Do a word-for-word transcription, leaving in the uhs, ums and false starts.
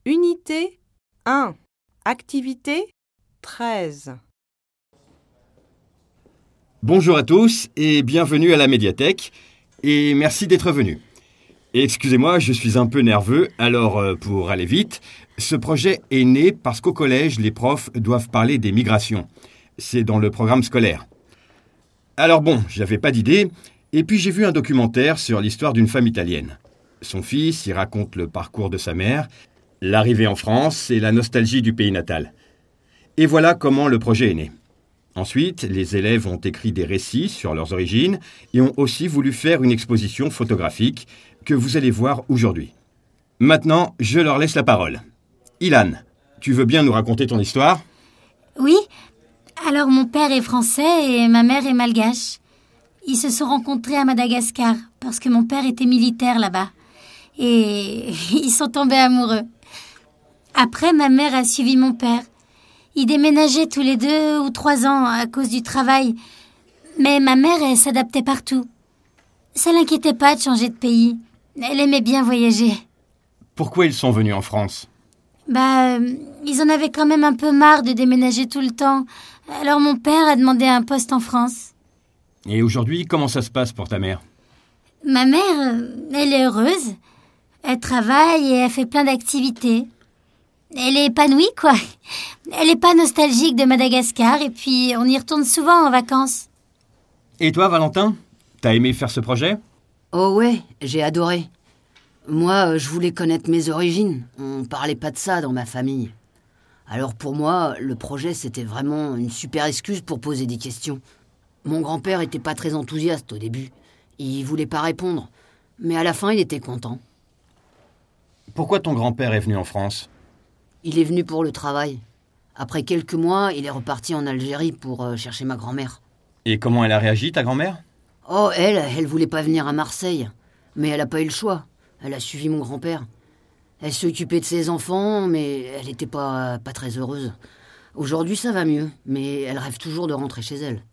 Unité un. Activité treize. Bonjour à tous et bienvenue à la médiathèque et merci d'être venus. Et excusez-moi, je suis un peu nerveux, alors euh, pour aller vite, ce projet est né parce qu'au collège, les profs doivent parler des migrations. C'est dans le programme scolaire. Alors bon, j'avais pas d'idée, et puis j'ai vu un documentaire sur l'histoire d'une femme italienne. Son fils y raconte le parcours de sa mère, l'arrivée en France et la nostalgie du pays natal. Et voilà comment le projet est né. Ensuite, les élèves ont écrit des récits sur leurs origines et ont aussi voulu faire une exposition photographique que vous allez voir aujourd'hui. Maintenant, je leur laisse la parole. Ilan, tu veux bien nous raconter ton histoire ? Oui, alors mon père est français et ma mère est malgache. Ils se sont rencontrés à Madagascar parce que mon père était militaire là-bas. Et ils sont tombés amoureux. Après, ma mère a suivi mon père. Ils déménageaient tous les deux ou trois ans à cause du travail. Mais ma mère, elle s'adaptait partout. Ça l'inquiétait pas de changer de pays. Elle aimait bien voyager. Pourquoi ils sont venus en France ? Bah, euh, ils en avaient quand même un peu marre de déménager tout le temps. Alors mon père a demandé un poste en France. Et aujourd'hui, comment ça se passe pour ta mère ? Ma mère, euh, elle est heureuse. Elle travaille et elle fait plein d'activités. Elle est épanouie, quoi. Elle est pas nostalgique de Madagascar et puis on y retourne souvent en vacances. Et toi, Valentin ? T'as aimé faire ce projet ? Oh ouais, j'ai adoré. Moi, je voulais connaître mes origines. On parlait pas de ça dans ma famille. Alors pour moi, le projet, c'était vraiment une super excuse pour poser des questions. Mon grand-père était pas très enthousiaste au début. Il voulait pas répondre. Mais à la fin, il était content. Pourquoi ton grand-père est venu en France ? Il est venu pour le travail. Après quelques mois, il est reparti en Algérie pour euh, chercher ma grand-mère. Et comment elle a réagi, ta grand-mère ? Oh, elle, elle voulait pas venir à Marseille. Mais elle a pas eu le choix. Elle a suivi mon grand-père. Elle s'est occupée de ses enfants, mais elle était pas, pas très heureuse. Aujourd'hui, ça va mieux, mais elle rêve toujours de rentrer chez elle.